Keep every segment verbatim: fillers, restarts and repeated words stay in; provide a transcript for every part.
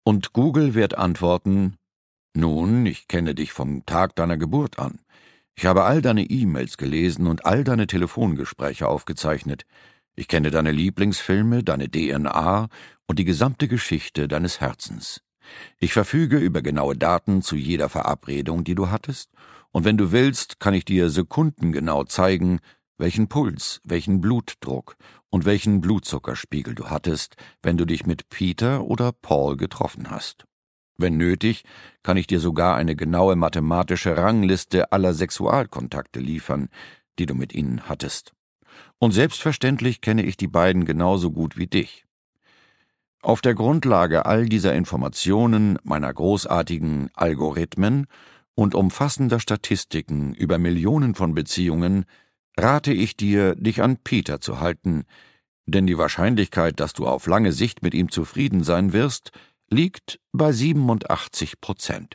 Und Google wird antworten: Nun, ich kenne dich vom Tag deiner Geburt an. Ich habe all deine E-Mails gelesen und all deine Telefongespräche aufgezeichnet. Ich kenne deine Lieblingsfilme, deine D N A und die gesamte Geschichte deines Herzens. Ich verfüge über genaue Daten zu jeder Verabredung, die du hattest, und wenn du willst, kann ich dir sekundengenau zeigen, welchen Puls, welchen Blutdruck und welchen Blutzuckerspiegel du hattest, wenn du dich mit Peter oder Paul getroffen hast. Wenn nötig, kann ich dir sogar eine genaue mathematische Rangliste aller Sexualkontakte liefern, die du mit ihnen hattest. Und selbstverständlich kenne ich die beiden genauso gut wie dich. Auf der Grundlage all dieser Informationen, meiner großartigen Algorithmen und umfassender Statistiken über Millionen von Beziehungen rate ich dir, dich an Peter zu halten, denn die Wahrscheinlichkeit, dass du auf lange Sicht mit ihm zufrieden sein wirst, liegt bei siebenundachtzig Prozent.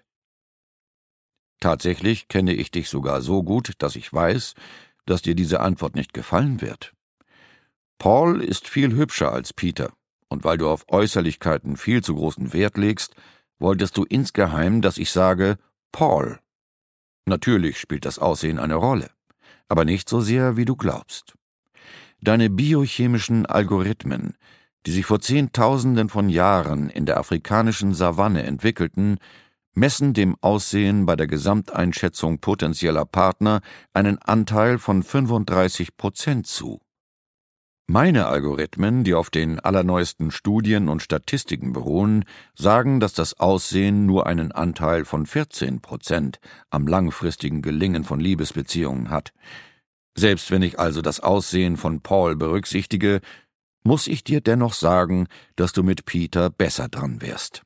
Tatsächlich kenne ich dich sogar so gut, dass ich weiß, dass dir diese Antwort nicht gefallen wird. Paul ist viel hübscher als Peter, und weil du auf Äußerlichkeiten viel zu großen Wert legst, wolltest du insgeheim, dass ich sage Paul. Natürlich spielt das Aussehen eine Rolle, aber nicht so sehr, wie du glaubst. Deine biochemischen Algorithmen, die sich vor Zehntausenden von Jahren in der afrikanischen Savanne entwickelten, messen dem Aussehen bei der Gesamteinschätzung potenzieller Partner einen Anteil von fünfunddreißig Prozent zu. Meine Algorithmen, die auf den allerneuesten Studien und Statistiken beruhen, sagen, dass das Aussehen nur einen Anteil von vierzehn Prozent am langfristigen Gelingen von Liebesbeziehungen hat. Selbst wenn ich also das Aussehen von Paul berücksichtige, muss ich dir dennoch sagen, dass du mit Peter besser dran wärst.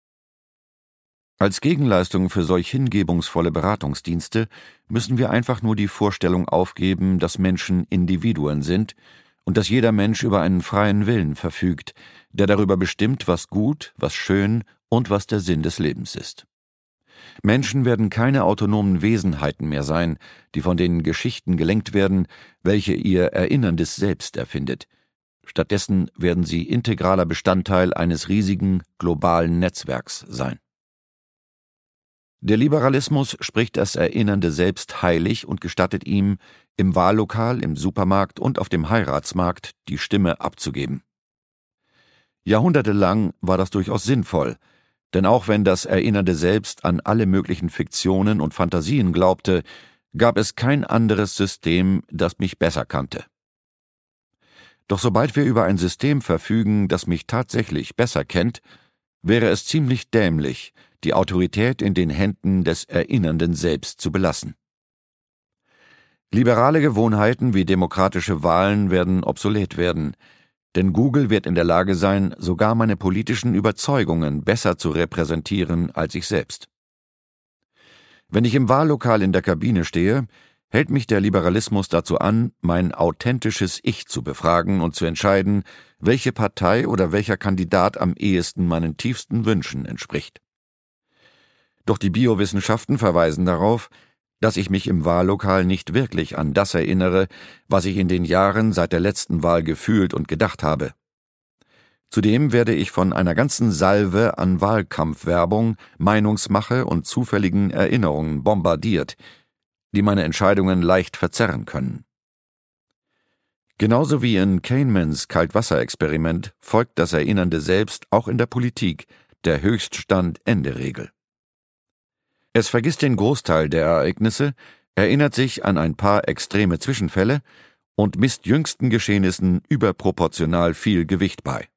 Als Gegenleistung für solch hingebungsvolle Beratungsdienste müssen wir einfach nur die Vorstellung aufgeben, dass Menschen Individuen sind und dass jeder Mensch über einen freien Willen verfügt, der darüber bestimmt, was gut, was schön und was der Sinn des Lebens ist. Menschen werden keine autonomen Wesenheiten mehr sein, die von den Geschichten gelenkt werden, welche ihr erinnerndes Selbst erfindet. Stattdessen werden sie integraler Bestandteil eines riesigen, globalen Netzwerks sein. Der Liberalismus spricht das erinnernde Selbst heilig und gestattet ihm, im Wahllokal, im Supermarkt und auf dem Heiratsmarkt die Stimme abzugeben. Jahrhundertelang war das durchaus sinnvoll, denn auch wenn das erinnernde Selbst an alle möglichen Fiktionen und Fantasien glaubte, gab es kein anderes System, das mich besser kannte. Doch sobald wir über ein System verfügen, das mich tatsächlich besser kennt, wäre es ziemlich dämlich, die Autorität in den Händen des erinnernden Selbst zu belassen. Liberale Gewohnheiten wie demokratische Wahlen werden obsolet werden, denn Google wird in der Lage sein, sogar meine politischen Überzeugungen besser zu repräsentieren als ich selbst. Wenn ich im Wahllokal in der Kabine stehe, hält mich der Liberalismus dazu an, mein authentisches Ich zu befragen und zu entscheiden, welche Partei oder welcher Kandidat am ehesten meinen tiefsten Wünschen entspricht. Doch die Biowissenschaften verweisen darauf, dass ich mich im Wahllokal nicht wirklich an das erinnere, was ich in den Jahren seit der letzten Wahl gefühlt und gedacht habe. Zudem werde ich von einer ganzen Salve an Wahlkampfwerbung, Meinungsmache und zufälligen Erinnerungen bombardiert, die meine Entscheidungen leicht verzerren können. Genauso wie in Kahnemans Kaltwasserexperiment folgt das erinnernde Selbst auch in der Politik der Höchststand-Ende-Regel. Es vergisst den Großteil der Ereignisse, erinnert sich an ein paar extreme Zwischenfälle und misst jüngsten Geschehnissen überproportional viel Gewicht bei.